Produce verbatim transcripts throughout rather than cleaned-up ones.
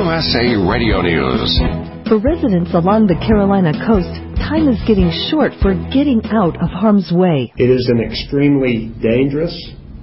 U S A Radio News. For residents along the Carolina coast, time is getting short for getting out of harm's way. It is an extremely dangerous,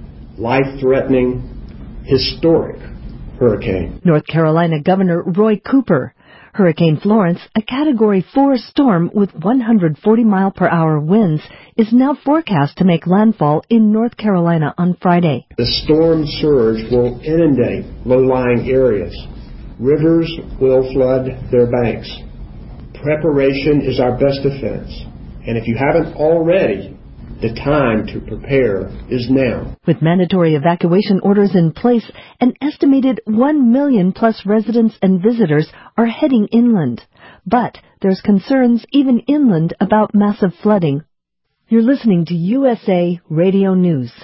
life-threatening, historic hurricane. North Carolina Governor Roy Cooper. Hurricane Florence, a Category four storm with one hundred forty mile per hour winds, is now forecast to make landfall in North Carolina on Friday. The storm surge will inundate low-lying areas. Rivers will flood their banks. Preparation is our best defense. And if you haven't already, the time to prepare is now. With mandatory evacuation orders in place, an estimated one million plus residents and visitors are heading inland. But there's concerns even inland about massive flooding. You're listening to U S A Radio News.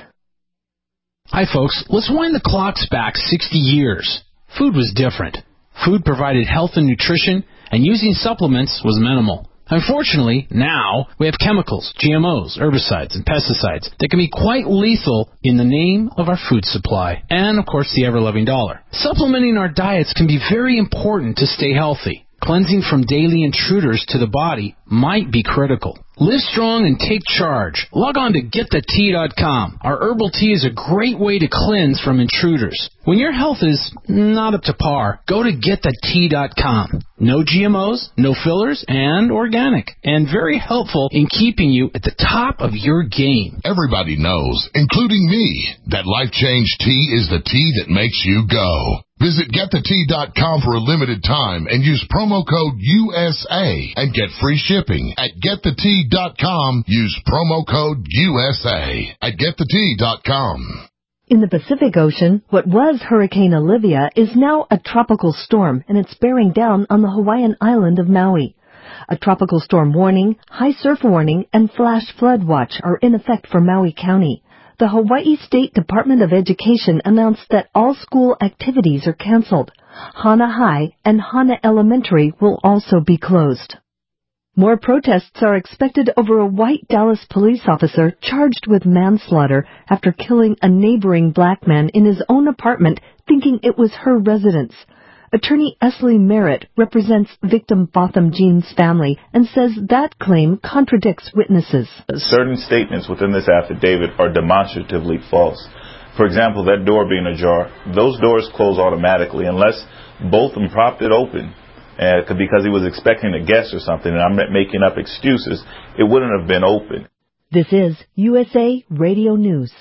Hi, folks. Let's wind the clocks back sixty years. Food was different. Food provided health and nutrition, and using supplements was minimal. Unfortunately, now we have chemicals, G M Os, herbicides, and pesticides that can be quite lethal in the name of our food supply and, of course, the ever-loving dollar. Supplementing our diets can be very important to stay healthy. Cleansing from daily intruders to the body might be critical. Live strong and take charge. Log on to get the tea dot com. Our herbal tea is a great way to cleanse from intruders. When your health is not up to par, go to get the tea dot com. No G M Os, no fillers, and organic. And very helpful in keeping you at the top of your game. Everybody knows, including me, that Life Change Tea is the tea that makes you go. Visit get the tea dot com for a limited time and use promo code U S A and get free shipping. At get the tea dot com, use promo code U S A at get the tea dot com. In the Pacific Ocean, what was Hurricane Olivia is now a tropical storm, and it's bearing down on the Hawaiian island of Maui. A tropical storm warning, high surf warning, and flash flood watch are in effect for Maui County. The Hawaii State Department of Education announced that all school activities are canceled. Hana High and Hana Elementary will also be closed. More protests are expected over a white Dallas police officer charged with manslaughter after killing a neighboring black man in his own apartment, thinking it was her residence. Attorney Esley Merritt represents victim Botham Jean's family and says that claim contradicts witnesses. Certain statements within this affidavit are demonstratively false. For example, that door being ajar, those doors close automatically unless Botham propped it open uh, because he was expecting a guest or something, and I'm making up excuses. It wouldn't have been open. This is U S A Radio News.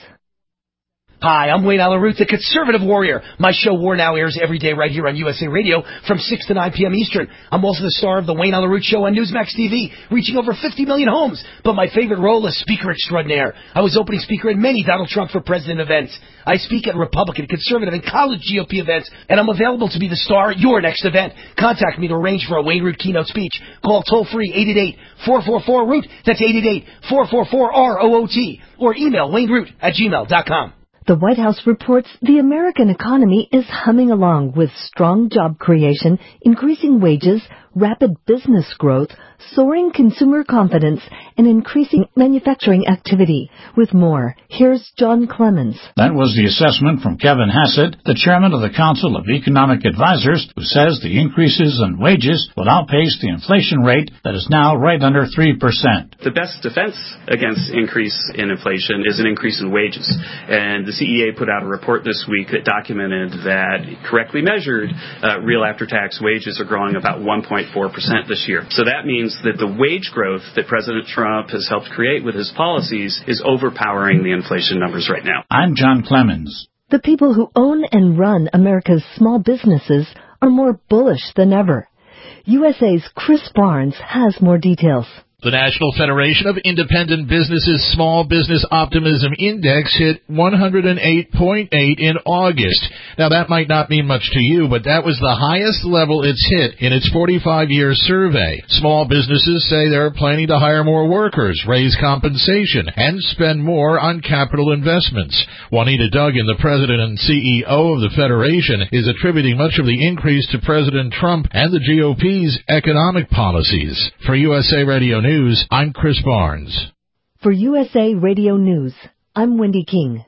Hi, I'm Wayne Allyn Root, the conservative warrior. My show War Now airs every day right here on U S A Radio from six to nine p.m. Eastern. I'm also the star of the Wayne Allyn Root Show on Newsmax T V, reaching over fifty million homes. But my favorite role is Speaker Extraordinaire. I was opening speaker at many Donald Trump for President events. I speak at Republican, conservative, and college G O P events, and I'm available to be the star at your next event. Contact me to arrange for a Wayne Root keynote speech. Call toll-free eight eight eight, four four four, root. That's eight eight eight, four four four, R O O T. Or email wayneroot at gmail dot com. The White House reports the American economy is humming along with strong job creation, increasing wages, rapid business growth, soaring consumer confidence, and increasing manufacturing activity. With more, here's John Clemens. That was the assessment from Kevin Hassett, the chairman of the Council of Economic Advisors, who says the increases in wages will outpace the inflation rate that is now right under three percent. The best defense against increase in inflation is an increase in wages. And the C E A put out a report this week that documented that, correctly measured, uh, real after-tax wages are growing about one point four percent this year. So that means that the wage growth that President Trump has helped create with his policies is overpowering the inflation numbers right now. I'm John Clemens. The people who own and run America's small businesses are more bullish than ever. U S A's Chris Barnes has more details. The National Federation of Independent Businesses Small Business Optimism Index hit one hundred eight point eight in August. Now, that might not mean much to you, but that was the highest level it's hit in its forty-five year survey. Small businesses say they're planning to hire more workers, raise compensation, and spend more on capital investments. Juanita Duggan, the president and C E O of the Federation, is attributing much of the increase to President Trump and the G O P's economic policies. For U S A Radio News, I'm Chris Barnes. For U S A Radio News, I'm Wendy King.